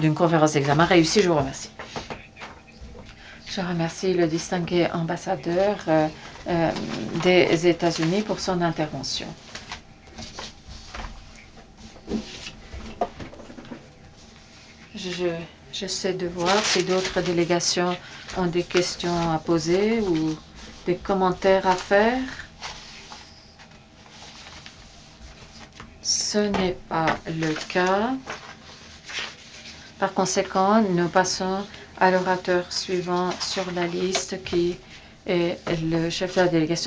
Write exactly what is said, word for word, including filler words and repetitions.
d'une conférence d'examen réussie. Je vous remercie. Je remercie le distingué ambassadeur euh, euh, des États-Unis pour son intervention. Je, j'essaie de voir si d'autres délégations ont des questions à poser ou des commentaires à faire. Ce n'est pas le cas. Par conséquent, nous passons à l'orateur suivant sur la liste qui est le chef de la délégation